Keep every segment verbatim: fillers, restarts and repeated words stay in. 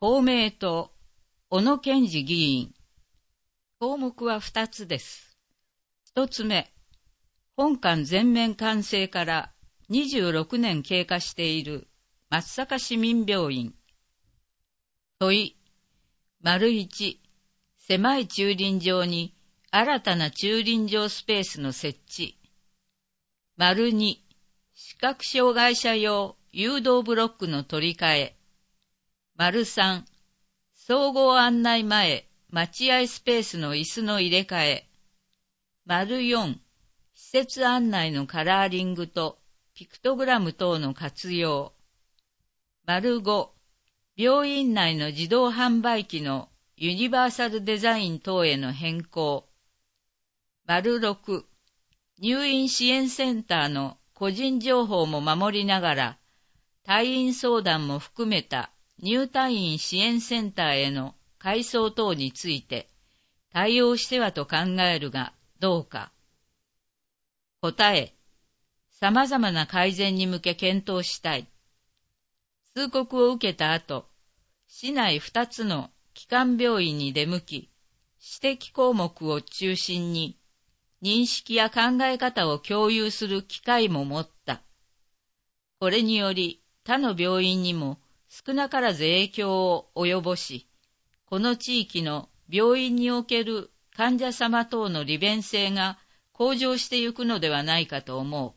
公明党、小野健二議員。項目は二つです。一つ目、本館全面完成からにじゅうろくねん経過している松阪市民病院。問い、丸一、狭い駐輪場に新たな駐輪場スペースの設置。丸二、視覚障害者用誘導ブロックの取り替え。丸三、総合案内前待合スペースの椅子の入れ替え。丸四、施設案内のカラーリングとピクトグラム等の活用。丸五、病院内の自動販売機のユニバーサルデザイン等への変更。丸六、入院支援センターの個人情報も守りながら、退院相談も含めた入退院支援センターへの改装等について対応してはと考えるがどうか。答え、様々な改善に向け検討したい。通告を受けた後、市内二つの基幹病院に出向き、指摘項目を中心に認識や考え方を共有する機会も持った。これにより他の病院にも少なからず影響を及ぼし、この地域の病院における患者様等の利便性が向上してゆくのではないかと思う。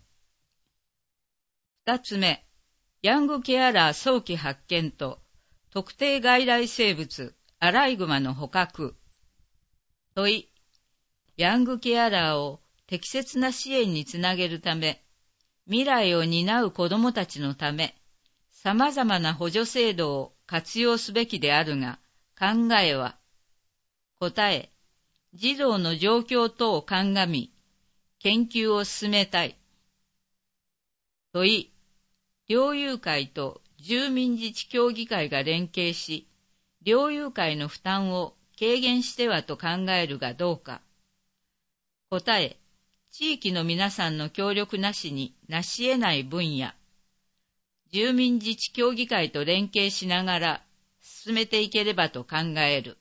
二つ目、ヤングケアラー早期発見と特定外来生物アライグマの捕獲。問い、ヤングケアラーを適切な支援につなげるため、未来を担う子どもたちのため、様々な補助制度を活用すべきであるが、考えは、答え、児童の状況等を鑑み、研究を進めたい。問い、猟友会と住民自治協議会が連携し、猟友会の負担を軽減してはと考えるがどうか。答え、地域の皆さんの協力なしに成し得ない分野。住民自治協議会と連携しながら進めていければと考える。